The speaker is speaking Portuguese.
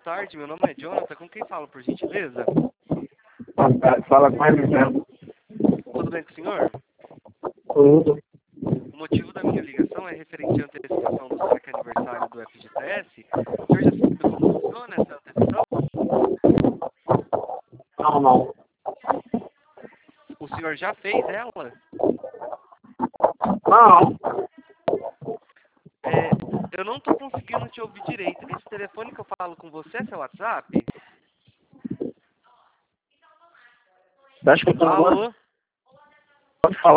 tarde, meu nome é Jonathan. Com quem falo, por gentileza? Fala com ele mesmo. Tudo bem com o senhor? Tudo. O motivo da minha ligação é referente à antecipação do cheque aniversário do FGTS. O senhor já sabe como funciona essa antecipação? Não. O senhor já fez ela? Não. Eu não estou conseguindo te ouvir direito. Esse telefone que eu falo com você é seu WhatsApp? Tá escutando agora? Alô? Pode falar.